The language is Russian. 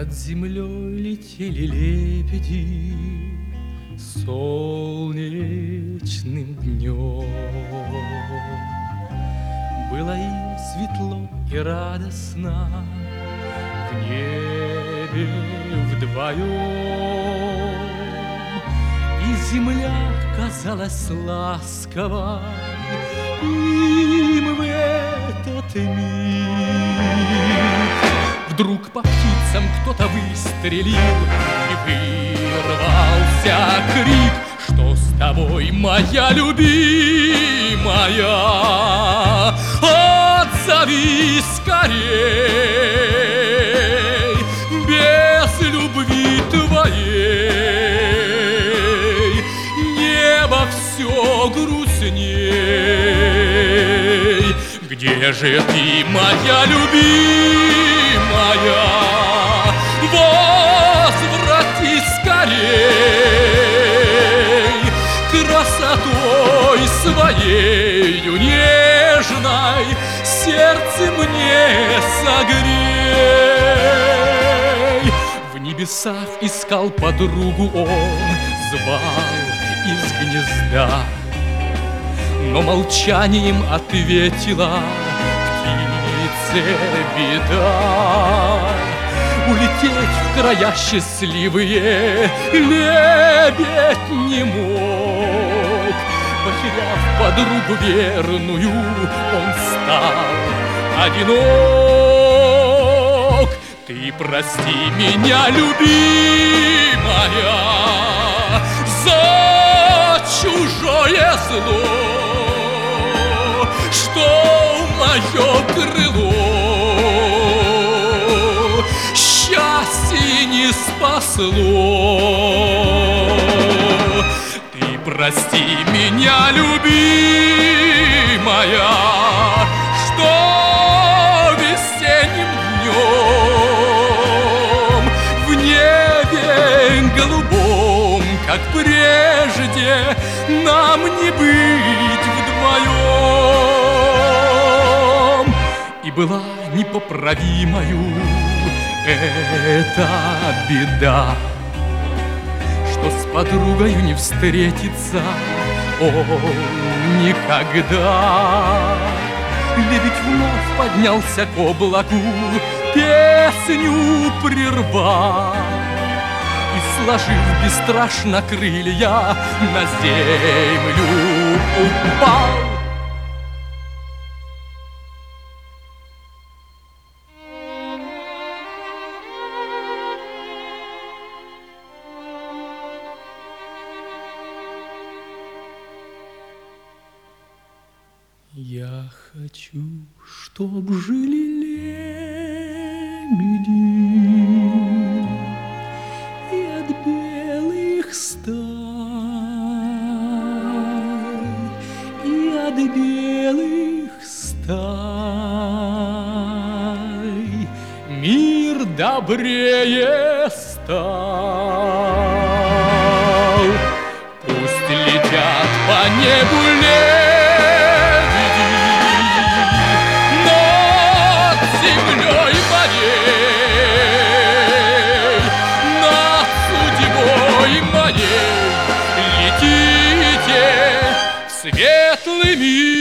Над землей летели лебеди солнечным днем. Было им светло и радостно в небе вдвоем, и земля казалась ласковой им в этот миг. Вдруг по птицам кто-то выстрелил, и вырвался крик: что с тобой, моя любимая? Отзовись скорей, без любви твоей небо все грустней. Где же ты, моя любимая? Возвратись скорей, красотой своею нежной сердце мне согрей. В небесах искал подругу он, звал из гнезда, но молчанием ответила птице беда. Улететь в края счастливые лебедь не мог. Потеряв подругу верную, он стал одинок. Ты прости меня, любимая, за чужое зло, что мое крыло счастье не спасло. Ты прости меня, любимая, что весенним днем в небе голубом, как прежде, нам не быть вдвоем. И была непоправимою эта беда, что с подругою не встретиться он никогда. Лебедь вновь поднялся к облаку, песню прервал и, сложив бесстрашно крылья, на землю упал. Я хочу, чтоб жили лебеди и от белых стай, и от белых стай мир добрее стал. Пусть летят по небу светлый мир.